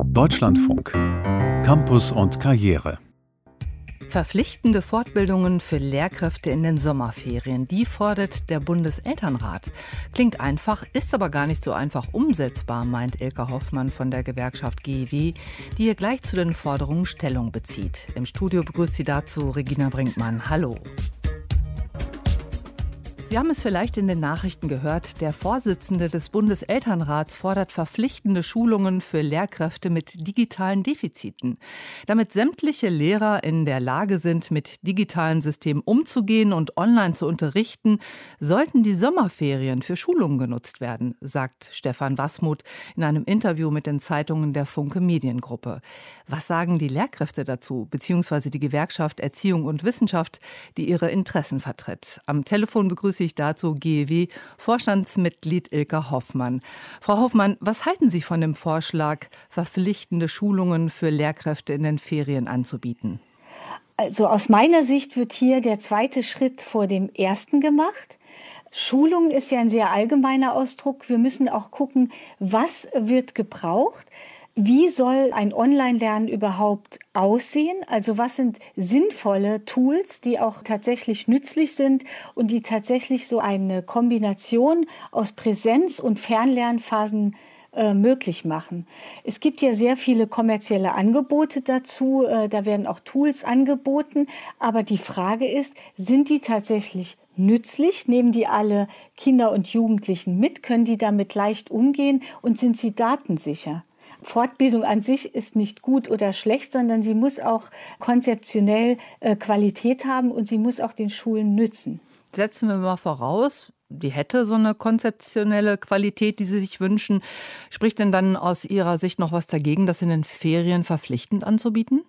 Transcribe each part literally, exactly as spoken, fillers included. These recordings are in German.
Deutschlandfunk. Campus und Karriere. Verpflichtende Fortbildungen für Lehrkräfte in den Sommerferien, die fordert der Bundeselternrat. Klingt einfach, ist aber gar nicht so einfach umsetzbar, meint Ilka Hoffmann von der Gewerkschaft G E W, die hier gleich zu den Forderungen Stellung bezieht. Im Studio begrüßt sie dazu Regina Brinkmann. Hallo. Sie haben es vielleicht in den Nachrichten gehört, der Vorsitzende des Bundeselternrats fordert verpflichtende Schulungen für Lehrkräfte mit digitalen Defiziten. Damit sämtliche Lehrer in der Lage sind, mit digitalen Systemen umzugehen und online zu unterrichten, sollten die Sommerferien für Schulungen genutzt werden, sagt Stefan Wasmuth in einem Interview mit den Zeitungen der Funke Mediengruppe. Was sagen die Lehrkräfte dazu, beziehungsweise die Gewerkschaft Erziehung und Wissenschaft, die ihre Interessen vertritt? Am Telefon begrüße ich dazu G E W-Vorstandsmitglied Ilka Hoffmann. Frau Hoffmann, was halten Sie von dem Vorschlag, verpflichtende Schulungen für Lehrkräfte in den Ferien anzubieten? Also aus meiner Sicht wird hier der zweite Schritt vor dem ersten gemacht. Schulung ist ja ein sehr allgemeiner Ausdruck. Wir müssen auch gucken, was wird gebraucht. Wie soll ein Online-Lernen überhaupt aussehen? Also was sind sinnvolle Tools, die auch tatsächlich nützlich sind und die tatsächlich so eine Kombination aus Präsenz- und Fernlernphasen äh, möglich machen? Es gibt ja sehr viele kommerzielle Angebote dazu, äh, da werden auch Tools angeboten, aber die Frage ist, sind die tatsächlich nützlich? Nehmen die alle Kinder und Jugendlichen mit? Können die damit leicht umgehen und sind sie datensicher? Fortbildung an sich ist nicht gut oder schlecht, sondern sie muss auch konzeptionell äh, Qualität haben und sie muss auch den Schulen nützen. Setzen wir mal voraus, die hätte so eine konzeptionelle Qualität, die Sie sich wünschen. Spricht denn dann aus Ihrer Sicht noch was dagegen, das in den Ferien verpflichtend anzubieten?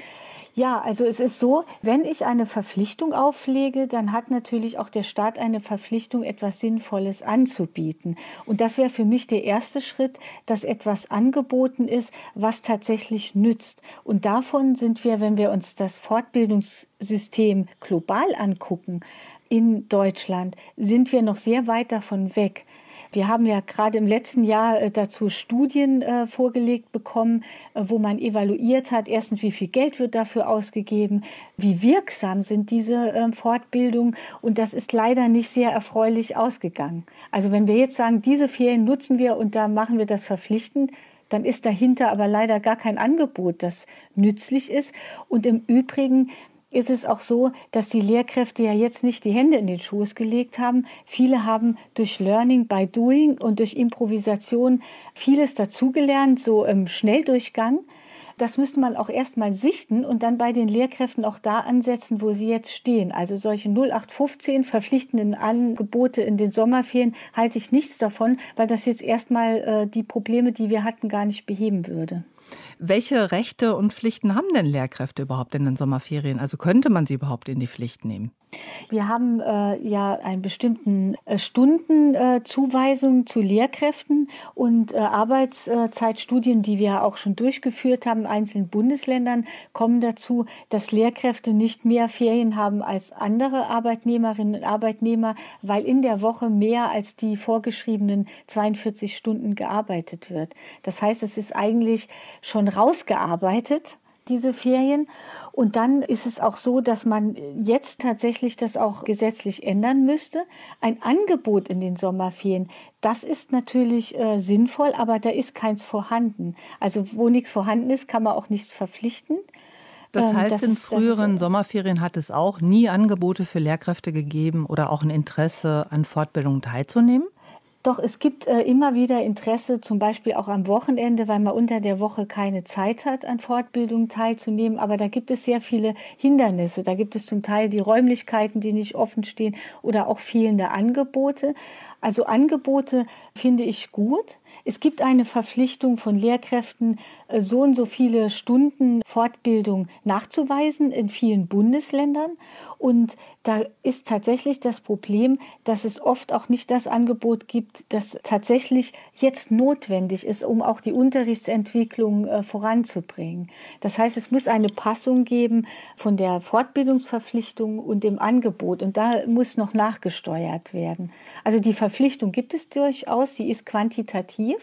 Ja, also es ist so, wenn ich eine Verpflichtung auflege, dann hat natürlich auch der Staat eine Verpflichtung, etwas Sinnvolles anzubieten. Und das wäre für mich der erste Schritt, dass etwas angeboten ist, was tatsächlich nützt. Und davon sind wir, wenn wir uns das Fortbildungssystem global angucken, in Deutschland, sind wir noch sehr weit davon weg. Wir haben ja gerade im letzten Jahr dazu Studien äh, vorgelegt bekommen, äh, wo man evaluiert hat, erstens, wie viel Geld wird dafür ausgegeben, wie wirksam sind diese äh, Fortbildungen, und das ist leider nicht sehr erfreulich ausgegangen. Also wenn wir jetzt sagen, diese Ferien nutzen wir und da machen wir das verpflichtend, dann ist dahinter aber leider gar kein Angebot, das nützlich ist. Und im Übrigen ist es auch so, dass die Lehrkräfte ja jetzt nicht die Hände in den Schoß gelegt haben. Viele haben durch Learning by Doing und durch Improvisation vieles dazugelernt, so im Schnelldurchgang. Das müsste man auch erst mal sichten und dann bei den Lehrkräften auch da ansetzen, wo sie jetzt stehen. Also solche null acht fünfzehn verpflichtenden Angebote in den Sommerferien halte ich nichts davon, weil das jetzt erstmal äh, die Probleme, die wir hatten, gar nicht beheben würde. Welche Rechte und Pflichten haben denn Lehrkräfte überhaupt in den Sommerferien? Also könnte man sie überhaupt in die Pflicht nehmen? Wir haben äh, ja einen bestimmten äh, Stundenzuweisung äh, zu Lehrkräften und äh, Arbeitszeitstudien, die wir auch schon durchgeführt haben in einzelnen Bundesländern, kommen dazu, dass Lehrkräfte nicht mehr Ferien haben als andere Arbeitnehmerinnen und Arbeitnehmer, weil in der Woche mehr als die vorgeschriebenen zweiundvierzig Stunden gearbeitet wird. Das heißt, es ist eigentlich schon rausgearbeitet, diese Ferien. Und dann ist es auch so, dass man jetzt tatsächlich das auch gesetzlich ändern müsste. Ein Angebot in den Sommerferien, das ist natürlich äh, sinnvoll, aber da ist keins vorhanden. Also wo nichts vorhanden ist, kann man auch nichts verpflichten. Das heißt, das in ist, früheren ist, Sommerferien hat es auch nie Angebote für Lehrkräfte gegeben oder auch ein Interesse an Fortbildungen teilzunehmen? Doch, es gibt äh, immer wieder Interesse, zum Beispiel auch am Wochenende, weil man unter der Woche keine Zeit hat, an Fortbildungen teilzunehmen. Aber da gibt es sehr viele Hindernisse. Da gibt es zum Teil die Räumlichkeiten, die nicht offen stehen oder auch fehlende Angebote. Also Angebote finde ich gut. Es gibt eine Verpflichtung von Lehrkräften, so und so viele Stunden Fortbildung nachzuweisen in vielen Bundesländern. Und da ist tatsächlich das Problem, dass es oft auch nicht das Angebot gibt, das tatsächlich jetzt notwendig ist, um auch die Unterrichtsentwicklung äh, voranzubringen. Das heißt, es muss eine Passung geben von der Fortbildungsverpflichtung und dem Angebot. Und da muss noch nachgesteuert werden. Also die Verpflichtung gibt es durchaus, sie ist quantitativ.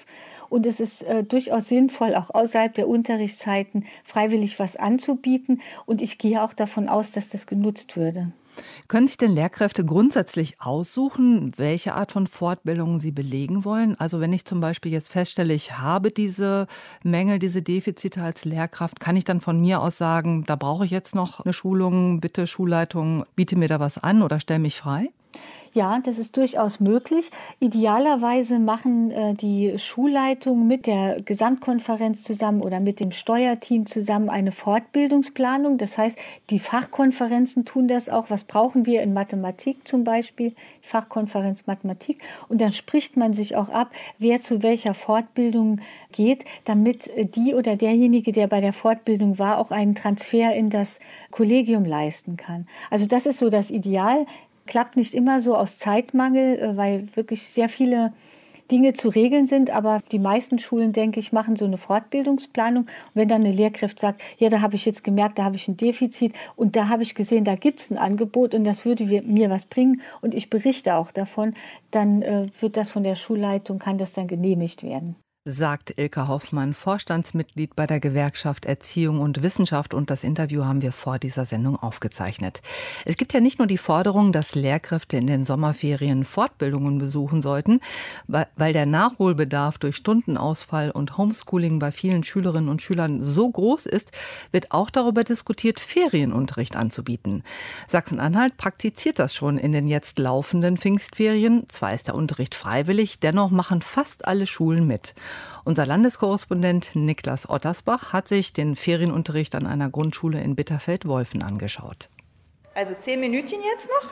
und es ist äh, durchaus sinnvoll, auch außerhalb der Unterrichtszeiten freiwillig was anzubieten und ich gehe auch davon aus, dass das genutzt würde. Können sich denn Lehrkräfte grundsätzlich aussuchen, welche Art von Fortbildungen sie belegen wollen? Also wenn ich zum Beispiel jetzt feststelle, ich habe diese Mängel, diese Defizite als Lehrkraft, kann ich dann von mir aus sagen, da brauche ich jetzt noch eine Schulung, bitte Schulleitung, biete mir da was an oder stell mich frei? Ja, das ist durchaus möglich. Idealerweise machen äh, die Schulleitungen mit der Gesamtkonferenz zusammen oder mit dem Steuerteam zusammen eine Fortbildungsplanung. Das heißt, die Fachkonferenzen tun das auch. Was brauchen wir in Mathematik zum Beispiel? Die Fachkonferenz Mathematik. Und dann spricht man sich auch ab, wer zu welcher Fortbildung geht, damit die oder derjenige, der bei der Fortbildung war, auch einen Transfer in das Kollegium leisten kann. Also das ist so das Ideal. Klappt nicht immer so aus Zeitmangel, weil wirklich sehr viele Dinge zu regeln sind. Aber die meisten Schulen, denke ich, machen so eine Fortbildungsplanung. Und wenn dann eine Lehrkraft sagt, ja, da habe ich jetzt gemerkt, da habe ich ein Defizit und da habe ich gesehen, da gibt es ein Angebot und das würde mir was bringen und ich berichte auch davon, dann äh, wird das von der Schulleitung, kann das dann genehmigt werden. Sagt Ilka Hoffmann, Vorstandsmitglied bei der Gewerkschaft Erziehung und Wissenschaft, und das Interview haben wir vor dieser Sendung aufgezeichnet. Es gibt ja nicht nur die Forderung, dass Lehrkräfte in den Sommerferien Fortbildungen besuchen sollten, weil der Nachholbedarf durch Stundenausfall und Homeschooling bei vielen Schülerinnen und Schülern so groß ist, wird auch darüber diskutiert, Ferienunterricht anzubieten. Sachsen-Anhalt praktiziert das schon in den jetzt laufenden Pfingstferien. Zwar ist der Unterricht freiwillig, dennoch machen fast alle Schulen mit. Unser Landeskorrespondent Niklas Ottersbach hat sich den Ferienunterricht an einer Grundschule in Bitterfeld-Wolfen angeschaut. Also zehn Minütchen jetzt noch.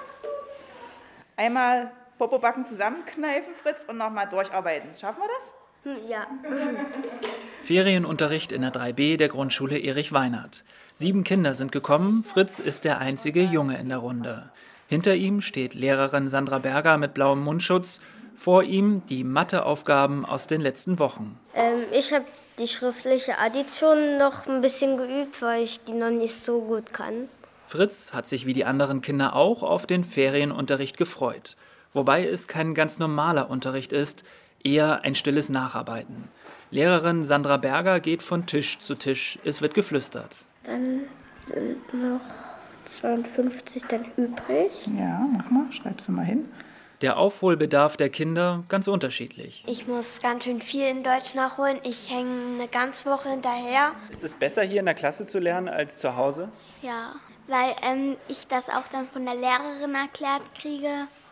Einmal Popobacken zusammenkneifen, Fritz, und nochmal durcharbeiten. Schaffen wir das? Ja. Ferienunterricht in der drei b der Grundschule Erich Weinert. Sieben Kinder sind gekommen, Fritz ist der einzige Junge in der Runde. Hinter ihm steht Lehrerin Sandra Berger mit blauem Mundschutz. Vor ihm die Matheaufgaben aus den letzten Wochen. Ähm, ich habe die schriftliche Addition noch ein bisschen geübt, weil ich die noch nicht so gut kann. Fritz hat sich wie die anderen Kinder auch auf den Ferienunterricht gefreut. Wobei es kein ganz normaler Unterricht ist, eher ein stilles Nacharbeiten. Lehrerin Sandra Berger geht von Tisch zu Tisch, es wird geflüstert. Dann sind noch zweiundfünfzig dann übrig. Ja, mach mal, schreib's mal hin. Der Aufholbedarf der Kinder ganz unterschiedlich. Ich muss ganz schön viel in Deutsch nachholen. Ich hänge eine ganze Woche hinterher. Ist es besser, hier in der Klasse zu lernen, als zu Hause? Ja, weil ähm, ich das auch dann von der Lehrerin erklärt kriege.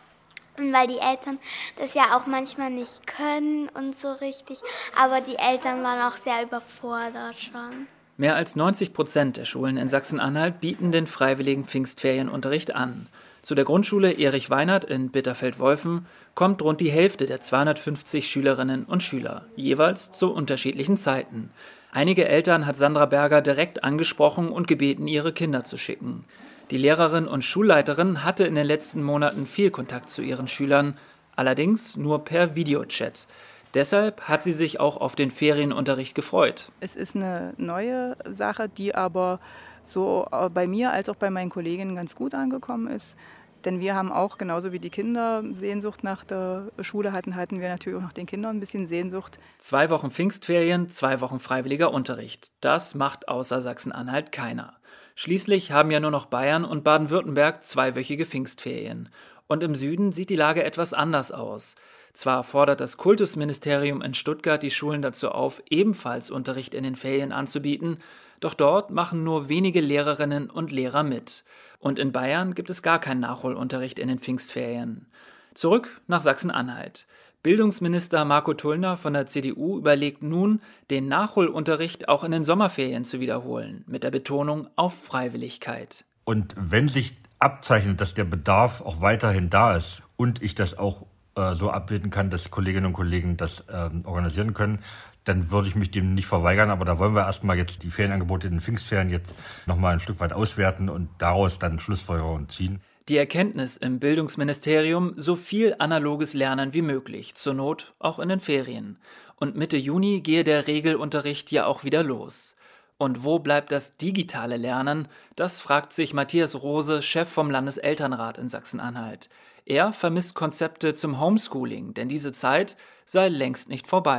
Und weil die Eltern das ja auch manchmal nicht können und so richtig. Aber die Eltern waren auch sehr überfordert schon. Mehr als neunzig Prozent der Schulen in Sachsen-Anhalt bieten den freiwilligen Pfingstferienunterricht an. Zu der Grundschule Erich Weinert in Bitterfeld-Wolfen kommt rund die Hälfte der zweihundertfünfzig Schülerinnen und Schüler, jeweils zu unterschiedlichen Zeiten. Einige Eltern hat Sandra Berger direkt angesprochen und gebeten, ihre Kinder zu schicken. Die Lehrerin und Schulleiterin hatte in den letzten Monaten viel Kontakt zu ihren Schülern, allerdings nur per Videochat. Deshalb hat sie sich auch auf den Ferienunterricht gefreut. Es ist eine neue Sache, die aber so bei mir als auch bei meinen Kolleginnen ganz gut angekommen ist. Denn wir haben auch, genauso wie die Kinder Sehnsucht nach der Schule hatten, hatten wir natürlich auch nach den Kindern ein bisschen Sehnsucht. Zwei Wochen Pfingstferien, zwei Wochen freiwilliger Unterricht. Das macht außer Sachsen-Anhalt keiner. Schließlich haben ja nur noch Bayern und Baden-Württemberg zweiwöchige Pfingstferien. Und im Süden sieht die Lage etwas anders aus. Zwar fordert das Kultusministerium in Stuttgart die Schulen dazu auf, ebenfalls Unterricht in den Ferien anzubieten, doch dort machen nur wenige Lehrerinnen und Lehrer mit. Und in Bayern gibt es gar keinen Nachholunterricht in den Pfingstferien. Zurück nach Sachsen-Anhalt. Bildungsminister Marco Tullner von der C D U überlegt nun, den Nachholunterricht auch in den Sommerferien zu wiederholen, mit der Betonung auf Freiwilligkeit. Und wenn sich abzeichnet, dass der Bedarf auch weiterhin da ist und ich das auch äh, so abbilden kann, dass Kolleginnen und Kollegen das äh, organisieren können, dann würde ich mich dem nicht verweigern. Aber da wollen wir erstmal jetzt die Ferienangebote in den Pfingstferien jetzt nochmal ein Stück weit auswerten und daraus dann Schlussfolgerungen ziehen. Die Erkenntnis im Bildungsministerium, so viel analoges Lernen wie möglich, zur Not auch in den Ferien. Und Mitte Juni gehe der Regelunterricht ja auch wieder los. Und wo bleibt das digitale Lernen? Das fragt sich Matthias Rose, Chef vom Landeselternrat in Sachsen-Anhalt. Er vermisst Konzepte zum Homeschooling, denn diese Zeit sei längst nicht vorbei.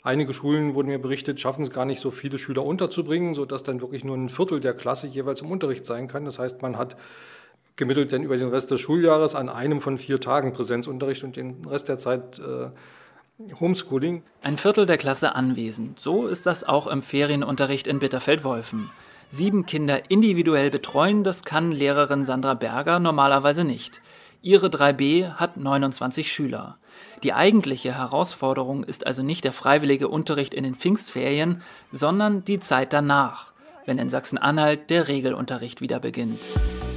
Einige Schulen, wurden mir berichtet, schaffen es gar nicht, so viele Schüler unterzubringen, sodass dann wirklich nur ein Viertel der Klasse jeweils im Unterricht sein kann. Das heißt, man hat gemittelt dann über den Rest des Schuljahres an einem von vier Tagen Präsenzunterricht und den Rest der Zeit äh, Homeschooling. Ein Viertel der Klasse anwesend. So ist das auch im Ferienunterricht in Bitterfeld-Wolfen. Sieben Kinder individuell betreuen, das kann Lehrerin Sandra Berger normalerweise nicht. Ihre drei B hat neunundzwanzig Schüler. Die eigentliche Herausforderung ist also nicht der freiwillige Unterricht in den Pfingstferien, sondern die Zeit danach, wenn in Sachsen-Anhalt der Regelunterricht wieder beginnt.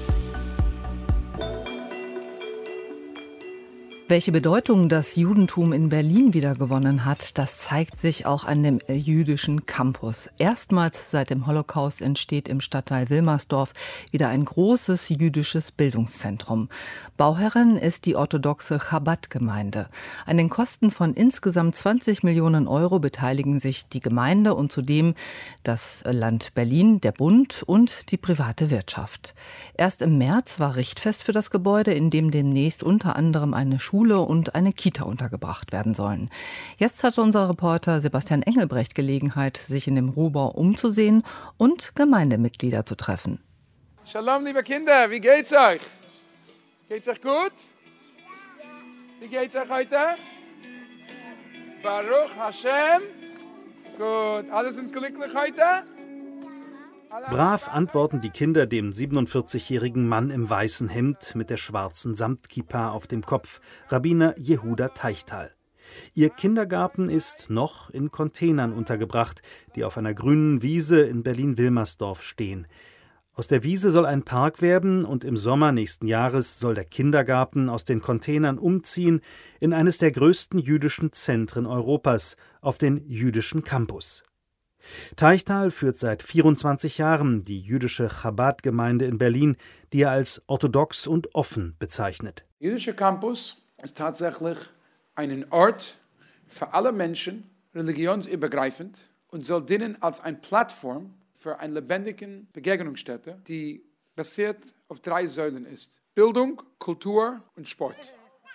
Welche Bedeutung das Judentum in Berlin wiedergewonnen hat, das zeigt sich auch an dem jüdischen Campus. Erstmals seit dem Holocaust entsteht im Stadtteil Wilmersdorf wieder ein großes jüdisches Bildungszentrum. Bauherrin ist die orthodoxe Chabad-Gemeinde. An den Kosten von insgesamt zwanzig Millionen Euro beteiligen sich die Gemeinde und zudem das Land Berlin, der Bund und die private Wirtschaft. Erst im März war Richtfest für das Gebäude, in dem demnächst unter anderem eine Schule und eine Kita untergebracht werden sollen. Jetzt hat unser Reporter Sebastian Engelbrecht Gelegenheit, sich in dem Rohbau umzusehen und Gemeindemitglieder zu treffen. Shalom, liebe Kinder, wie geht's euch? Geht's euch gut? Wie geht's euch heute? Baruch Hashem. Gut, alle sind glücklich heute? Brav antworten die Kinder dem siebenundvierzigjährigen Mann im weißen Hemd mit der schwarzen Samtkippa auf dem Kopf, Rabbiner Jehuda Teichtal. Ihr Kindergarten ist noch in Containern untergebracht, die auf einer grünen Wiese in Berlin-Wilmersdorf stehen. Aus der Wiese soll ein Park werden und im Sommer nächsten Jahres soll der Kindergarten aus den Containern umziehen in eines der größten jüdischen Zentren Europas, auf den jüdischen Campus. Teichtal führt seit vierundzwanzig Jahren die jüdische Chabad-Gemeinde in Berlin, die er als orthodox und offen bezeichnet. Der jüdische Campus ist tatsächlich ein Ort für alle Menschen, religionsübergreifend, und soll dienen als eine Plattform für eine lebendige Begegnungsstätte, die basiert auf drei Säulen ist: Bildung, Kultur und Sport.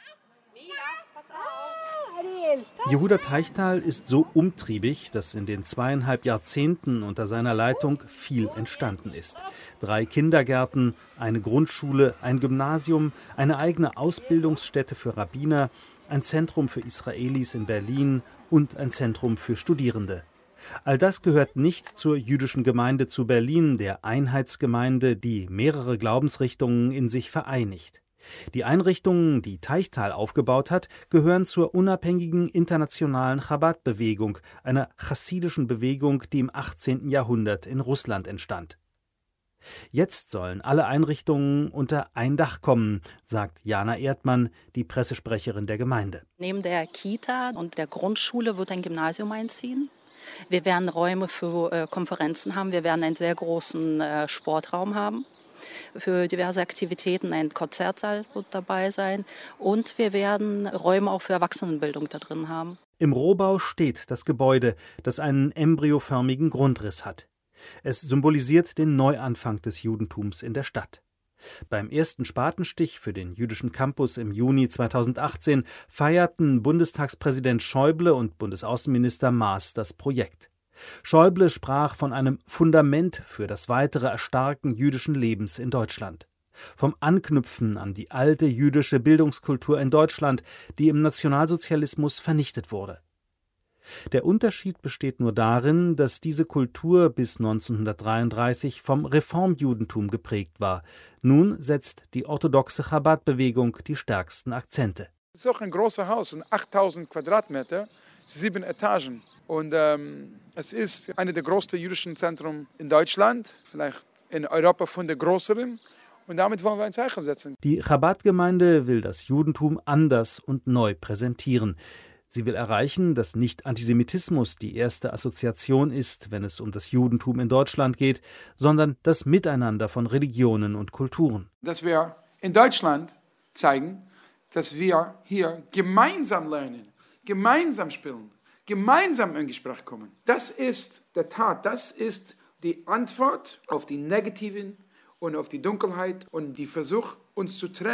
Jehuda Teichtal ist so umtriebig, dass in den zweieinhalb Jahrzehnten unter seiner Leitung viel entstanden ist. Drei Kindergärten, eine Grundschule, ein Gymnasium, eine eigene Ausbildungsstätte für Rabbiner, ein Zentrum für Israelis in Berlin und ein Zentrum für Studierende. All das gehört nicht zur jüdischen Gemeinde zu Berlin, der Einheitsgemeinde, die mehrere Glaubensrichtungen in sich vereinigt. Die Einrichtungen, die Teichtal aufgebaut hat, gehören zur unabhängigen internationalen Chabad-Bewegung, einer chassidischen Bewegung, die im achtzehnten Jahrhundert in Russland entstand. Jetzt sollen alle Einrichtungen unter ein Dach kommen, sagt Jana Erdmann, die Pressesprecherin der Gemeinde. Neben der Kita und der Grundschule wird ein Gymnasium einziehen. Wir werden Räume für äh, Konferenzen haben, wir werden einen sehr großen äh, Sportraum haben. Für diverse Aktivitäten, ein Konzertsaal wird dabei sein und wir werden Räume auch für Erwachsenenbildung da drin haben. Im Rohbau steht das Gebäude, das einen embryoförmigen Grundriss hat. Es symbolisiert den Neuanfang des Judentums in der Stadt. Beim ersten Spatenstich für den jüdischen Campus im Juni zweitausendachtzehn feierten Bundestagspräsident Schäuble und Bundesaußenminister Maas das Projekt. Schäuble sprach von einem Fundament für das weitere Erstarken jüdischen Lebens in Deutschland. Vom Anknüpfen an die alte jüdische Bildungskultur in Deutschland, die im Nationalsozialismus vernichtet wurde. Der Unterschied besteht nur darin, dass diese Kultur bis neunzehnhundertdreiunddreißig vom Reformjudentum geprägt war. Nun setzt die orthodoxe Chabad-Bewegung die stärksten Akzente. Es ist auch ein großes Haus, achttausend Quadratmeter, sieben Etagen. Und ähm, es ist eine der größten jüdischen Zentren in Deutschland, vielleicht in Europa von der größeren. Und damit wollen wir ein Zeichen setzen. Die Chabad-Gemeinde will das Judentum anders und neu präsentieren. Sie will erreichen, dass nicht Antisemitismus die erste Assoziation ist, wenn es um das Judentum in Deutschland geht, sondern das Miteinander von Religionen und Kulturen. Dass wir in Deutschland zeigen, dass wir hier gemeinsam lernen, gemeinsam spielen, gemeinsam in Gespräch kommen. Das ist der Tat, das ist die Antwort auf die negativen und auf die Dunkelheit und die Versuch, uns zu trennen.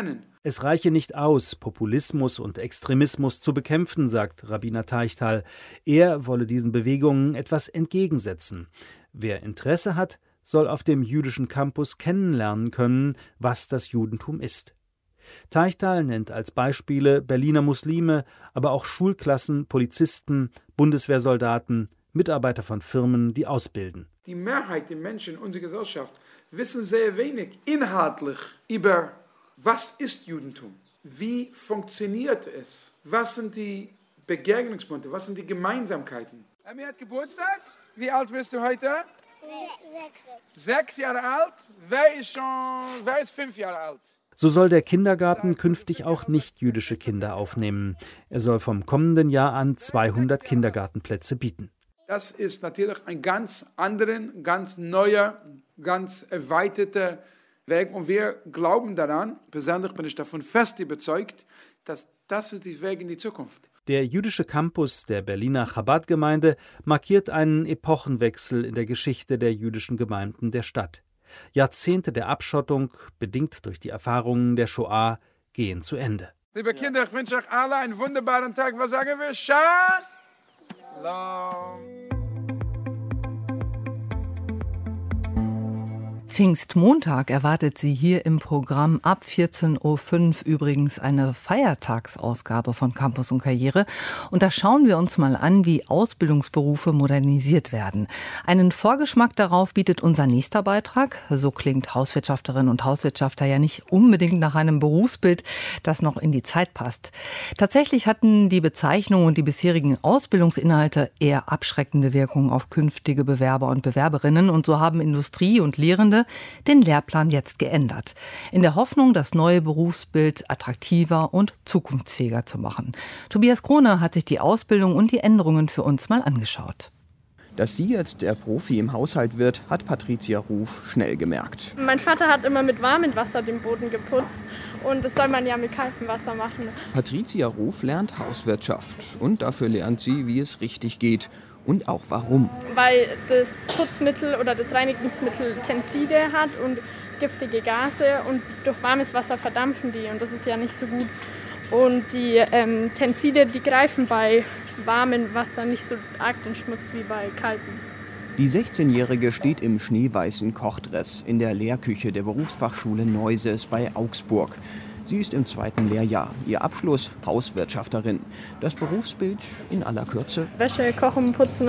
Es reiche nicht aus, Populismus und Extremismus zu bekämpfen, sagt Rabbiner Teichtal. Er wolle diesen Bewegungen etwas entgegensetzen. Wer Interesse hat, soll auf dem jüdischen Campus kennenlernen können, was das Judentum ist. Teichtal nennt als Beispiele Berliner Muslime, aber auch Schulklassen, Polizisten, Bundeswehrsoldaten, Mitarbeiter von Firmen, die ausbilden. Die Mehrheit der Menschen in unserer Gesellschaft wissen sehr wenig inhaltlich über, was ist Judentum, wie funktioniert es, was sind die Begegnungspunkte, was sind die Gemeinsamkeiten. Emmy hat Geburtstag. Wie alt bist du heute? Sechs. Sechs Jahre alt. Wer ist schon, wer ist fünf Jahre alt? So soll der Kindergarten künftig auch nicht-jüdische Kinder aufnehmen. Er soll vom kommenden Jahr an zweihundert Kindergartenplätze bieten. Das ist natürlich ein ganz anderer, ganz neuer, ganz erweiterter Weg. Und wir glauben daran, persönlich bin ich davon fest überzeugt, dass das ist der Weg in die Zukunft. Der jüdische Campus der Berliner Chabad-Gemeinde markiert einen Epochenwechsel in der Geschichte der jüdischen Gemeinden der Stadt. Jahrzehnte der Abschottung, bedingt durch die Erfahrungen der Shoah, gehen zu Ende. Liebe Kinder, ich wünsche euch alle einen wunderbaren Tag. Was sagen wir? Shalom! Pfingstmontag erwartet Sie hier im Programm ab vierzehn Uhr fünf übrigens eine Feiertagsausgabe von Campus und Karriere. Und da schauen wir uns mal an, wie Ausbildungsberufe modernisiert werden. Einen Vorgeschmack darauf bietet unser nächster Beitrag. So klingt Hauswirtschafterinnen und Hauswirtschafter ja nicht unbedingt nach einem Berufsbild, das noch in die Zeit passt. Tatsächlich hatten die Bezeichnungen und die bisherigen Ausbildungsinhalte eher abschreckende Wirkungen auf künftige Bewerber und Bewerberinnen. Und so haben Industrie und Lehrende den Lehrplan jetzt geändert, in der Hoffnung, das neue Berufsbild attraktiver und zukunftsfähiger zu machen. Tobias Krone hat sich die Ausbildung und die Änderungen für uns mal angeschaut. Dass sie jetzt der Profi im Haushalt wird, hat Patricia Ruf schnell gemerkt. Mein Vater hat immer mit warmem Wasser den Boden geputzt und das soll man ja mit kaltem Wasser machen. Patricia Ruf lernt Hauswirtschaft und dafür lernt sie, wie es richtig geht. Und auch warum. Weil das Putzmittel oder das Reinigungsmittel Tenside hat und giftige Gase und durch warmes Wasser verdampfen die und das ist ja nicht so gut. Und die ähm, Tenside, die greifen bei warmem Wasser nicht so arg den Schmutz wie bei kaltem. Die sechzehnjährige steht im schneeweißen Kochdress in der Lehrküche der Berufsfachschule Neuses bei Augsburg. Sie ist im zweiten Lehrjahr. Ihr Abschluss Hauswirtschafterin. Das Berufsbild in aller Kürze: Wäsche, Kochen, Putzen,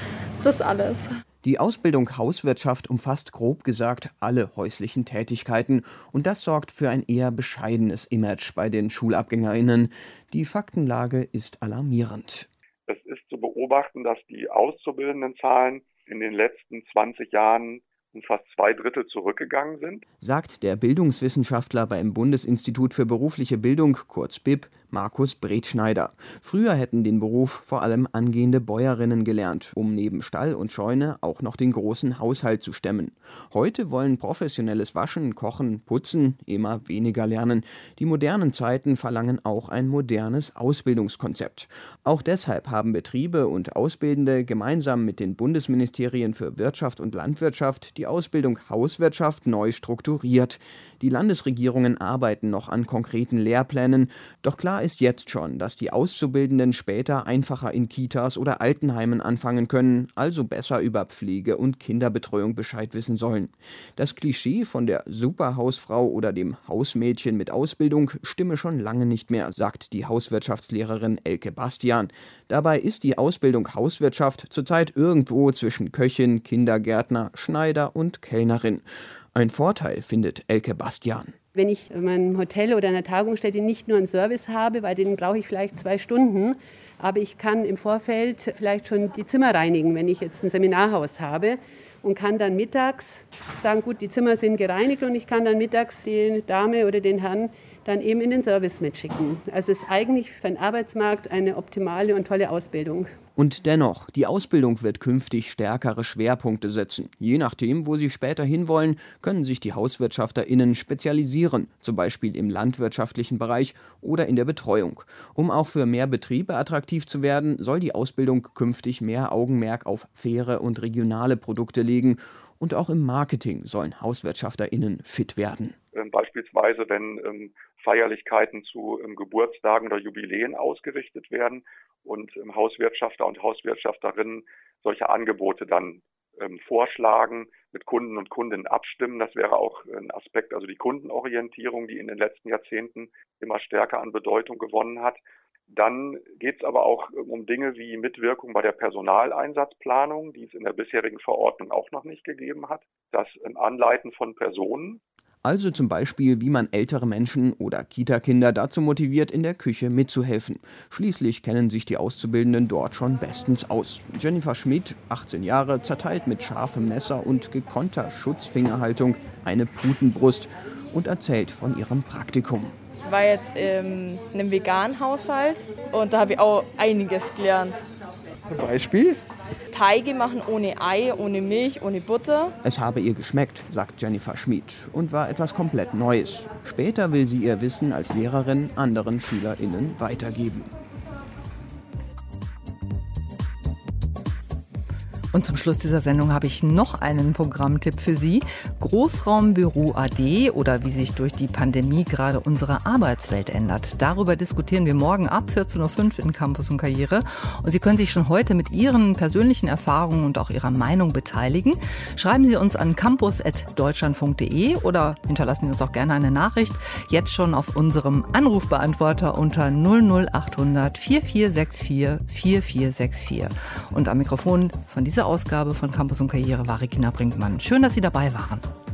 das alles. Die Ausbildung Hauswirtschaft umfasst grob gesagt alle häuslichen Tätigkeiten. Und das sorgt für ein eher bescheidenes Image bei den SchulabgängerInnen. Die Faktenlage ist alarmierend. Es ist zu beobachten, dass die Auszubildendenzahlen in den letzten zwanzig Jahren um fast zwei Drittel zurückgegangen sind, sagt der Bildungswissenschaftler beim Bundesinstitut für berufliche Bildung, kurz B I B, Markus Bretschneider. Früher hätten den Beruf vor allem angehende Bäuerinnen gelernt, um neben Stall und Scheune auch noch den großen Haushalt zu stemmen. Heute wollen professionelles Waschen, Kochen, Putzen immer weniger lernen. Die modernen Zeiten verlangen auch ein modernes Ausbildungskonzept. Auch deshalb haben Betriebe und Ausbildende gemeinsam mit den Bundesministerien für Wirtschaft und Landwirtschaft die Ausbildung Hauswirtschaft neu strukturiert. Die Landesregierungen arbeiten noch an konkreten Lehrplänen. Doch klar ist jetzt schon, dass die Auszubildenden später einfacher in Kitas oder Altenheimen anfangen können, also besser über Pflege und Kinderbetreuung Bescheid wissen sollen. Das Klischee von der Superhausfrau oder dem Hausmädchen mit Ausbildung stimme schon lange nicht mehr, sagt die Hauswirtschaftslehrerin Elke Bastian. Dabei ist die Ausbildung Hauswirtschaft zurzeit irgendwo zwischen Köchin, Kindergärtner, Schneider und Kellnerin. Ein Vorteil findet Elke Bastian. Wenn ich in meinem Hotel oder einer Tagungsstätte nicht nur einen Service habe, bei denen brauche ich vielleicht zwei Stunden, aber ich kann im Vorfeld vielleicht schon die Zimmer reinigen, wenn ich jetzt ein Seminarhaus habe, und kann dann mittags sagen, gut, die Zimmer sind gereinigt, und ich kann dann mittags die Dame oder den Herrn dann eben in den Service mitschicken. Also es ist eigentlich für den Arbeitsmarkt eine optimale und tolle Ausbildung. Und dennoch, die Ausbildung wird künftig stärkere Schwerpunkte setzen. Je nachdem, wo sie später hinwollen, können sich die HauswirtschafterInnen spezialisieren, zum Beispiel im landwirtschaftlichen Bereich oder in der Betreuung. Um auch für mehr Betriebe attraktiv zu werden, soll die Ausbildung künftig mehr Augenmerk auf faire und regionale Produkte legen Und auch im Marketing sollen HauswirtschafterInnen fit werden. Beispielsweise, wenn Feierlichkeiten zu Geburtstagen oder Jubiläen ausgerichtet werden und Hauswirtschafter und Hauswirtschafterinnen solche Angebote dann vorschlagen, mit Kunden und Kundinnen abstimmen. Das wäre auch ein Aspekt, also die Kundenorientierung, die in den letzten Jahrzehnten immer stärker an Bedeutung gewonnen hat. Dann geht es aber auch um Dinge wie Mitwirkung bei der Personaleinsatzplanung, die es in der bisherigen Verordnung auch noch nicht gegeben hat. Das Anleiten von Personen. Also zum Beispiel, wie man ältere Menschen oder Kita-Kinder dazu motiviert, in der Küche mitzuhelfen. Schließlich kennen sich die Auszubildenden dort schon bestens aus. Jennifer Schmid, achtzehn Jahre, zerteilt mit scharfem Messer und gekonnter Schutzfingerhaltung eine Putenbrust und erzählt von ihrem Praktikum. Ich war jetzt in einem veganen Haushalt und da habe ich auch einiges gelernt. Zum Beispiel? Teige machen ohne Ei, ohne Milch, ohne Butter. Es habe ihr geschmeckt, sagt Jennifer Schmid, und war etwas komplett Neues. Später will sie ihr Wissen als Lehrerin anderen SchülerInnen weitergeben. Und zum Schluss dieser Sendung habe ich noch einen Programmtipp für Sie. Großraumbüro A D oder wie sich durch die Pandemie gerade unsere Arbeitswelt ändert. Darüber diskutieren wir morgen ab vierzehn Uhr fünf in Campus und Karriere. Und Sie können sich schon heute mit Ihren persönlichen Erfahrungen und auch Ihrer Meinung beteiligen. Schreiben Sie uns an campus at deutschlandfunk punkt de oder hinterlassen Sie uns auch gerne eine Nachricht. Jetzt schon auf unserem Anrufbeantworter unter null null achthundert vierundvierzig vierundsechzig vierundvierzig vierundvierzig. Und am Mikrofon von dieser Ausgabe von Campus und Karriere war Regina Brinkmann. Schön, dass Sie dabei waren.